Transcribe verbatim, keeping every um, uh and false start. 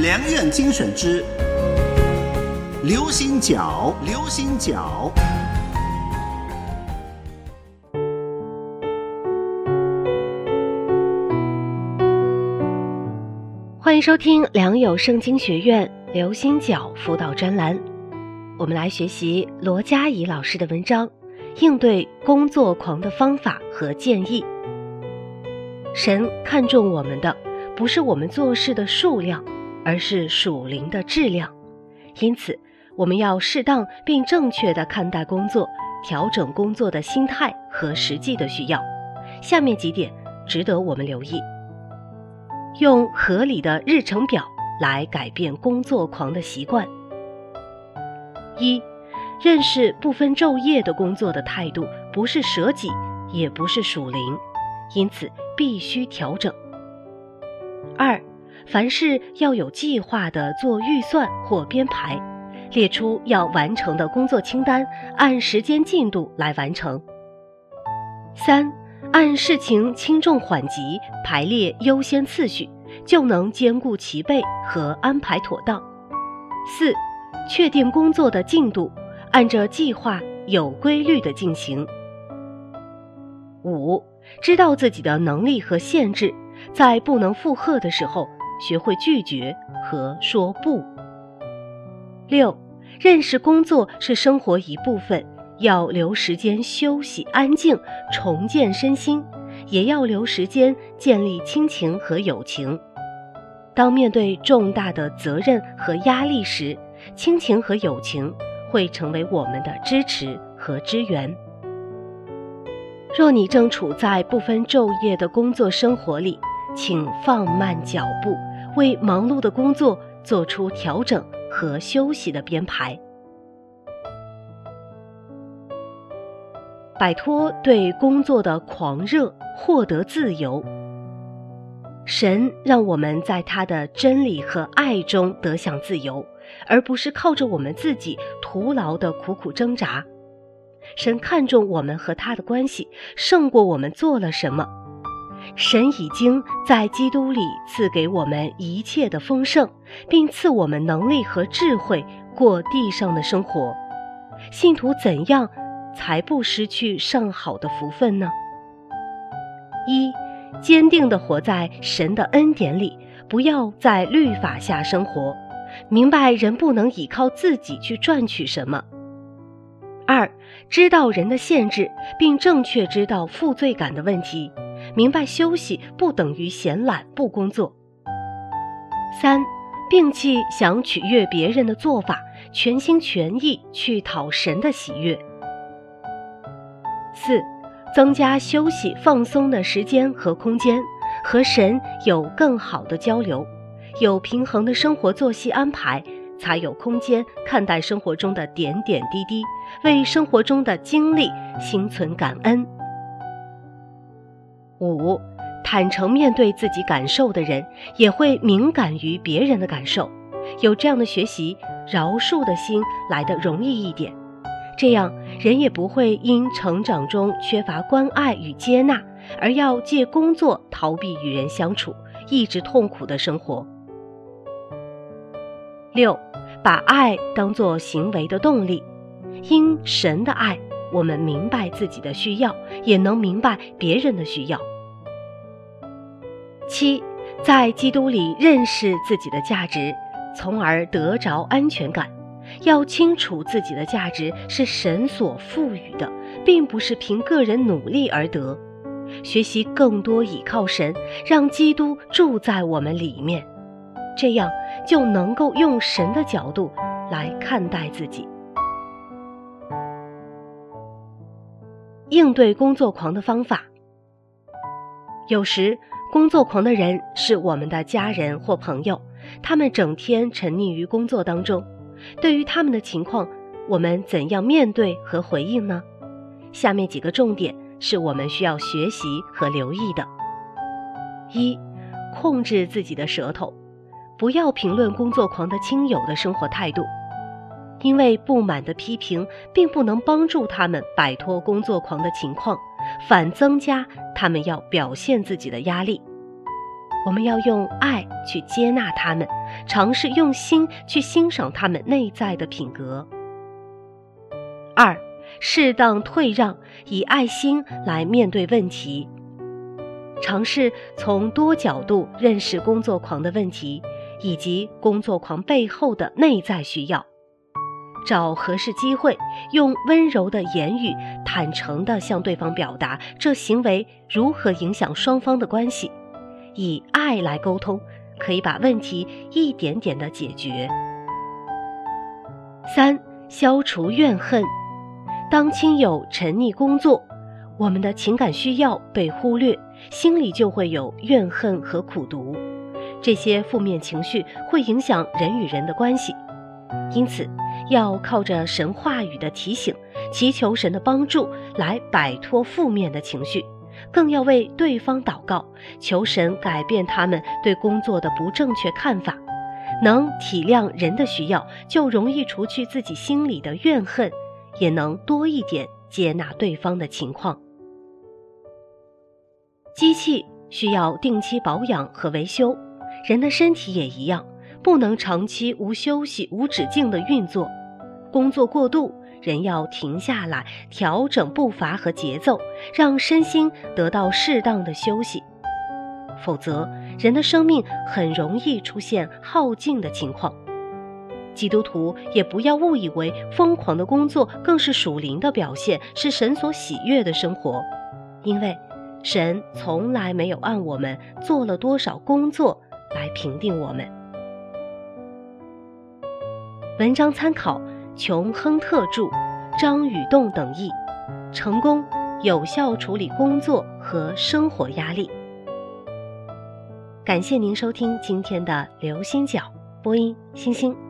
良院精选之流星角，流星角。 欢迎收听良友圣经学院流星角辅导专栏，我们来学习罗佳怡老师的文章，应对工作狂的方法和建议。神看重我们的不是我们做事的数量，而是属灵的质量。因此我们要适当并正确地看待工作，调整工作的心态和实际的需要。下面几点值得我们留意。用合理的日程表来改变工作狂的习惯。一、认识不分昼夜的工作的态度不是舍己，也不是属灵，因此必须调整。二、凡事要有计划地做预算或编排，列出要完成的工作清单，按时间进度来完成。三、按事情轻重缓急排列优先次序，就能兼顾齐备和安排妥当。四、确定工作的进度，按照计划有规律地进行。五、知道自己的能力和限制，在不能负荷的时候，学会拒绝和说不。六、认识工作是生活一部分，要留时间休息安静，重建身心，也要留时间建立亲情和友情。当面对重大的责任和压力时，亲情和友情会成为我们的支持和支援。若你正处在不分昼夜的工作生活里，请放慢脚步，为忙碌的工作做出调整和休息的编排。摆脱对工作的狂热，获得自由。神让我们在他的真理和爱中得享自由，而不是靠着我们自己徒劳的苦苦挣扎。神看重我们和他的关系，胜过我们做了什么。神已经在基督里赐给我们一切的丰盛，并赐我们能力和智慧过地上的生活。信徒怎样才不失去上好的福分呢？一、坚定地活在神的恩典里，不要在律法下生活，明白人不能依靠自己去赚取什么。二、知道人的限制，并正确知道负罪感的问题，明白休息不等于闲懒不工作。三、摒弃想取悦别人的做法，全心全意去讨神的喜悦。四、增加休息放松的时间和空间，和神有更好的交流，有平衡的生活作息安排，才有空间看待生活中的点点滴滴，为生活中的经历心存感恩。五、坦诚面对自己感受的人，也会敏感于别人的感受，有这样的学习，饶恕的心来得容易一点。这样人也不会因成长中缺乏关爱与接纳，而要借工作逃避与人相处，抑制痛苦的生活。六、把爱当作行为的动力。因神的爱，我们明白自己的需要，也能明白别人的需要。七、在基督里认识自己的价值，从而得着安全感。要清楚自己的价值是神所赋予的，并不是凭个人努力而得。学习更多倚靠神，让基督住在我们里面，这样就能够用神的角度来看待自己。应对工作狂的方法。有时工作狂的人是我们的家人或朋友，他们整天沉溺于工作当中。对于他们的情况，我们怎样面对和回应呢？下面几个重点是我们需要学习和留意的。一、控制自己的舌头，不要评论工作狂的亲友的生活态度，因为不满的批评并不能帮助他们摆脱工作狂的情况，反增加他们要表现自己的压力。 我们要用爱去接纳他们，尝试用心去欣赏他们内在的品格。二，适当退让，以爱心来面对问题。尝试从多角度认识工作狂的问题，以及工作狂背后的内在需要。找合适机会，用温柔的言语坦诚地向对方表达这行为如何影响双方的关系，以爱来沟通，可以把问题一点点地解决。三，消除怨恨。当亲友沉溺工作，我们的情感需要被忽略，心里就会有怨恨和苦毒，这些负面情绪会影响人与人的关系。因此，要靠着神话语的提醒，祈求神的帮助来摆脱负面的情绪，更要为对方祷告，求神改变他们对工作的不正确看法。能体谅人的需要，就容易除去自己心里的怨恨，也能多一点接纳对方的情况。机器需要定期保养和维修，人的身体也一样，不能长期无休息无止境的运作。工作过度，人要停下来，调整步伐和节奏，让身心得到适当的休息。否则，人的生命很容易出现耗尽的情况。基督徒也不要误以为疯狂的工作更是属灵的表现，是神所喜悦的生活，因为神从来没有按我们做了多少工作来评定我们。文章参考琼·亨特著、张宇栋等译，成功有效处理工作和生活压力。感谢您收听今天的流星角，播音星星。